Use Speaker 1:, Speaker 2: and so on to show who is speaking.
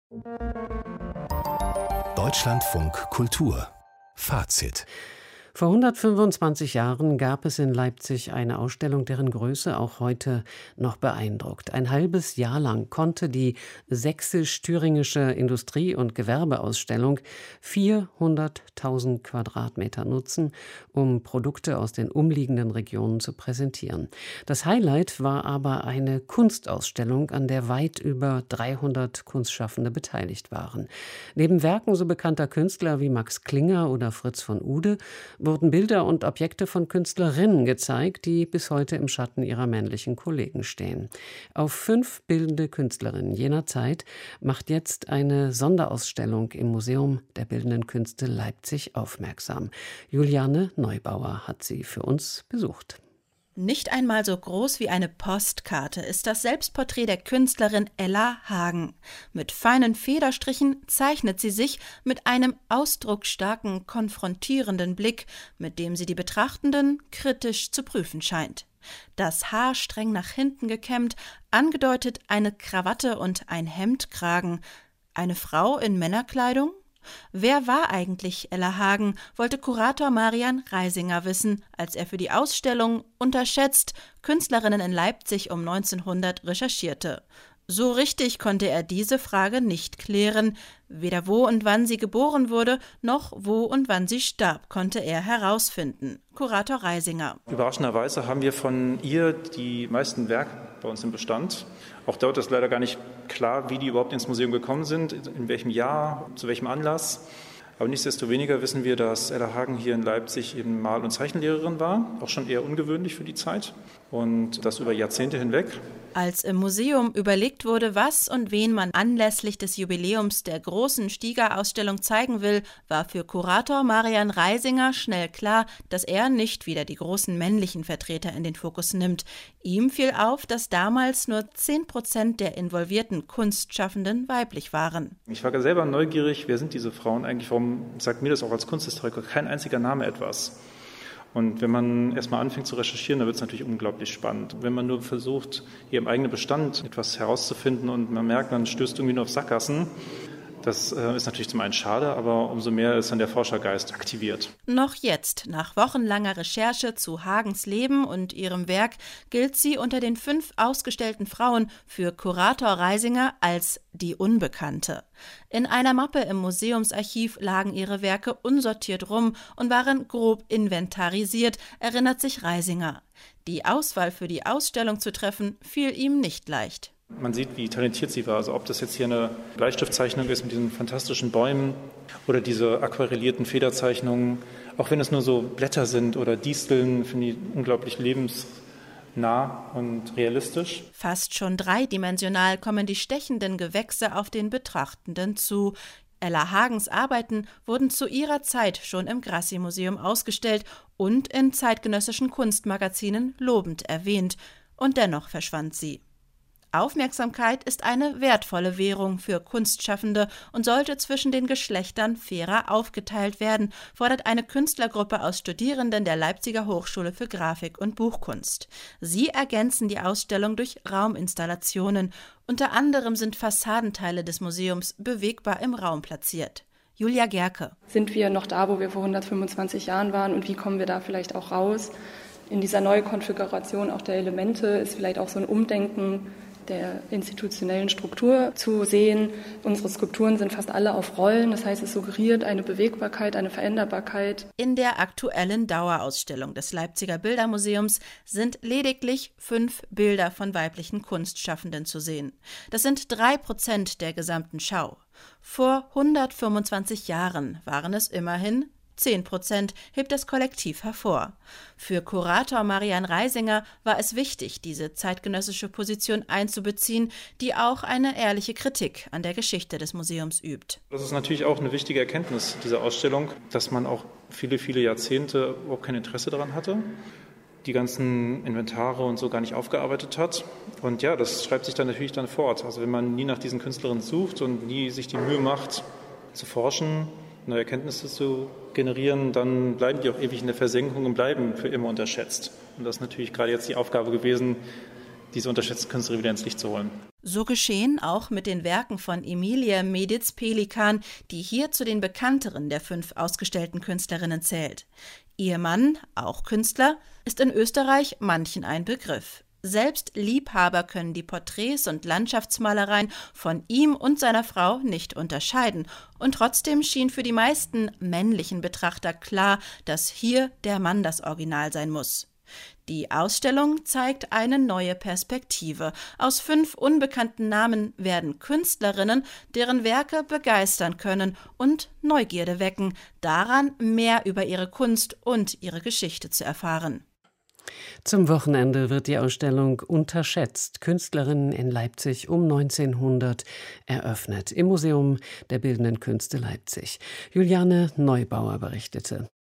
Speaker 1: Deutschlandfunk Kultur Fazit.
Speaker 2: Vor 125 Jahren gab es in Leipzig eine Ausstellung, deren Größe auch heute noch beeindruckt. Ein halbes Jahr lang konnte die sächsisch-thüringische Industrie- und Gewerbeausstellung 400.000 Quadratmeter nutzen, um Produkte aus den umliegenden Regionen zu präsentieren. Das Highlight war aber eine Kunstausstellung, an der weit über 300 Kunstschaffende beteiligt waren. Neben Werken so bekannter Künstler wie Max Klinger oder Fritz von Uhde wurden Bilder und Objekte von Künstlerinnen gezeigt, die bis heute im Schatten ihrer männlichen Kollegen stehen. Auf 5 bildende Künstlerinnen jener Zeit macht jetzt eine Sonderausstellung im Museum der Bildenden Künste Leipzig aufmerksam. Juliane Neubauer hat sie für uns besucht.
Speaker 3: Nicht einmal so groß wie eine Postkarte ist das Selbstporträt der Künstlerin Ella Hagen. Mit feinen Federstrichen zeichnet sie sich mit einem ausdrucksstarken, konfrontierenden Blick, mit dem sie die Betrachtenden kritisch zu prüfen scheint. Das Haar streng nach hinten gekämmt, angedeutet eine Krawatte und ein Hemdkragen. Eine Frau in Männerkleidung? Wer war eigentlich Ella Hagen, wollte Kurator Marian Reisinger wissen, als er für die Ausstellung Unterschätzt Künstlerinnen in Leipzig um 1900 recherchierte. So richtig konnte er diese Frage nicht klären. Weder wo und wann sie geboren wurde, noch wo und wann sie starb, konnte er herausfinden. Kurator Reisinger.
Speaker 4: Überraschenderweise haben wir von ihr die meisten Werke bei uns im Bestand. Auch dort ist leider gar nicht klar, wie die überhaupt ins Museum gekommen sind, in welchem Jahr, zu welchem Anlass. Aber nichtsdestoweniger wissen wir, dass Ella Hagen hier in Leipzig eben Mal- und Zeichenlehrerin war, auch schon eher ungewöhnlich für die Zeit und das über Jahrzehnte hinweg.
Speaker 3: Als im Museum überlegt wurde, was und wen man anlässlich des Jubiläums der großen Stieger-Ausstellung zeigen will, war für Kurator Marian Reisinger schnell klar, dass er nicht wieder die großen männlichen Vertreter in den Fokus nimmt. Ihm fiel auf, dass damals nur 10% der involvierten Kunstschaffenden weiblich waren.
Speaker 4: Ich war selber neugierig, wer sind diese Frauen eigentlich, warum sagt mir das auch als Kunsthistoriker kein einziger Name etwas? Und wenn man erstmal anfängt zu recherchieren, dann wird es natürlich unglaublich spannend. Wenn man nur versucht, hier im eigenen Bestand etwas herauszufinden und man merkt, man stößt irgendwie nur auf Sackgassen, das ist natürlich zum einen schade, aber umso mehr ist dann der Forschergeist aktiviert.
Speaker 3: Noch jetzt, nach wochenlanger Recherche zu Hagens Leben und ihrem Werk, gilt sie unter den 5 ausgestellten Frauen für Kurator Reisinger als die Unbekannte. In einer Mappe im Museumsarchiv lagen ihre Werke unsortiert rum und waren grob inventarisiert, erinnert sich Reisinger. Die Auswahl für die Ausstellung zu treffen, fiel ihm nicht leicht.
Speaker 4: Man sieht, wie talentiert sie war. Also ob das jetzt hier eine Bleistiftzeichnung ist mit diesen fantastischen Bäumen oder diese aquarellierten Federzeichnungen, auch wenn es nur so Blätter sind oder Disteln, finde ich unglaublich lebensnah und realistisch.
Speaker 3: Fast schon dreidimensional kommen die stechenden Gewächse auf den Betrachtenden zu. Ella Hagens Arbeiten wurden zu ihrer Zeit schon im Grassi-Museum ausgestellt und in zeitgenössischen Kunstmagazinen lobend erwähnt. Und dennoch verschwand sie. Aufmerksamkeit ist eine wertvolle Währung für Kunstschaffende und sollte zwischen den Geschlechtern fairer aufgeteilt werden, fordert eine Künstlergruppe aus Studierenden der Leipziger Hochschule für Grafik und Buchkunst. Sie ergänzen die Ausstellung durch Rauminstallationen. Unter anderem sind Fassadenteile des Museums bewegbar im Raum platziert. Julia Gerke.
Speaker 5: Sind wir noch da, wo wir vor 125 Jahren waren und wie kommen wir da vielleicht auch raus? In dieser Neukonfiguration auch der Elemente ist vielleicht auch so ein Umdenken der institutionellen Struktur zu sehen. Unsere Skulpturen sind fast alle auf Rollen, das heißt, es suggeriert eine Bewegbarkeit, eine Veränderbarkeit.
Speaker 3: In der aktuellen Dauerausstellung des Leipziger Bildermuseums sind lediglich 5 Bilder von weiblichen Kunstschaffenden zu sehen. Das sind 3% der gesamten Schau. Vor 125 Jahren waren es immerhin 10%, hebt das Kollektiv hervor. Für Kurator Marian Reisinger war es wichtig, diese zeitgenössische Position einzubeziehen, die auch eine ehrliche Kritik an der Geschichte des Museums übt.
Speaker 4: Das ist natürlich auch eine wichtige Erkenntnis dieser Ausstellung, dass man auch viele, viele Jahrzehnte überhaupt kein Interesse daran hatte, die ganzen Inventare und so gar nicht aufgearbeitet hat. Und ja, das schreibt sich dann natürlich fort. Also wenn man nie nach diesen Künstlerinnen sucht und nie sich die Mühe macht, zu forschen, neue Erkenntnisse zu generieren, dann bleiben die auch ewig in der Versenkung und bleiben für immer unterschätzt. Und das ist natürlich gerade jetzt die Aufgabe gewesen, diese unterschätzten Künstler wieder ins Licht zu holen.
Speaker 3: So geschehen auch mit den Werken von Emilie Mediz-Pelikan, die hier zu den bekannteren der 5 ausgestellten Künstlerinnen zählt. Ihr Mann, auch Künstler, ist in Österreich manchen ein Begriff. Selbst Liebhaber können die Porträts und Landschaftsmalereien von ihm und seiner Frau nicht unterscheiden. Und trotzdem schien für die meisten männlichen Betrachter klar, dass hier der Mann das Original sein muss. Die Ausstellung zeigt eine neue Perspektive. Aus 5 unbekannten Namen werden Künstlerinnen, deren Werke begeistern können und Neugierde wecken, daran mehr über ihre Kunst und ihre Geschichte zu erfahren.
Speaker 2: Zum Wochenende wird die Ausstellung Unterschätzt, Künstlerinnen in Leipzig um 1900 eröffnet, im Museum der Bildenden Künste Leipzig. Juliane Neubauer berichtete.